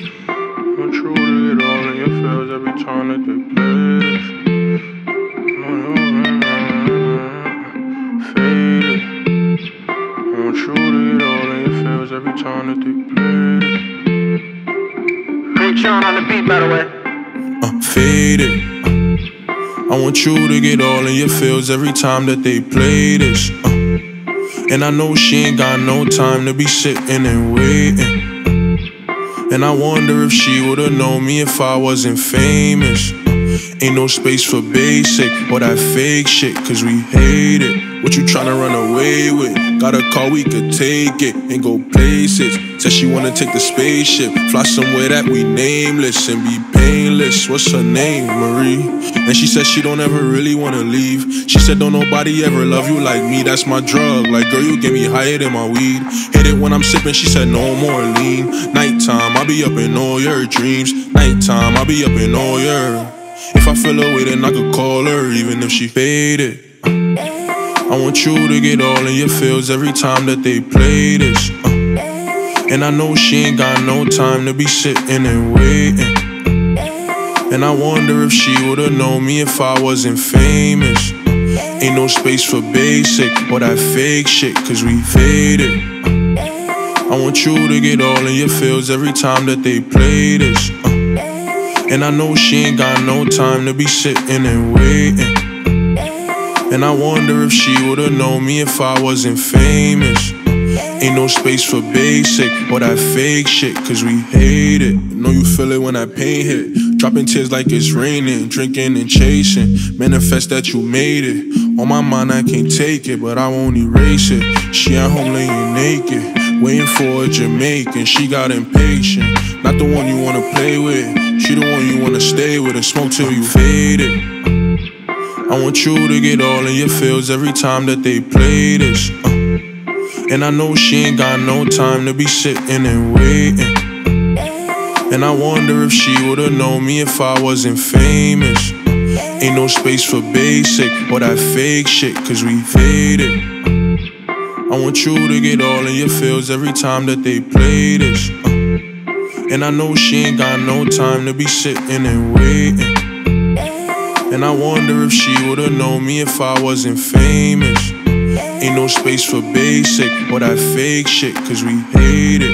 Want you to get all in your feels every time that they play this. Faded. Want you to get all in your feels every time that they play this. Big Sean on the beat, by the way. Faded. I want you to get all in your feels every time that they play this. And I know she ain't got no time to be sitting and waiting. And I wonder if she would've known me if I wasn't famous. Ain't no space for basic or that fake shit, cause we hate it. What you tryna run away with? Got a car, we could take it and go places. Said she wanna take the spaceship, fly somewhere that we nameless and be painless. What's her name? Marie. And she said she don't ever really wanna leave. She said don't nobody ever love you like me, that's my drug. Like girl, you get me higher than my weed. Hit it when I'm sipping, she said no more lean. Nighttime, I'll be up in all your dreams. Nighttime, I'll be up in all your... If I feel away, then I could call her, even if she faded. I want you to get all in your feels every time that they play this. And I know she ain't got no time to be sitting and waiting. And I wonder if she would've known me if I wasn't famous. Ain't no space for basic or that fake shit, cause we faded. I want you to get all in your feels every time that they play this. And I know she ain't got no time to be sitting and waiting. And I wonder if she would've known me if I wasn't famous. Ain't no space for basic or that fake shit, cause we hate it. Know you feel it when that pain hit. Dropping tears like it's raining, drinking and chasing. Manifest that you made it. On my mind I can't take it, but I won't erase it. She at home laying naked, waiting for a Jamaican. She got impatient, not the one you wanna play with. She the one you wanna stay with and smoke till you faded. I want you to get all in your feels every time that they play this. And I know she ain't got no time to be sitting and waiting. And I wonder if she would've known me if I wasn't famous. Ain't no space for basic or that fake shit, cause we faded. I want you to get all in your feels every time that they play this. And I know she ain't got no time to be sitting and waiting. And I wonder if she would've known me if I wasn't famous. Ain't no space for basic or that fake shit, cause we hate it.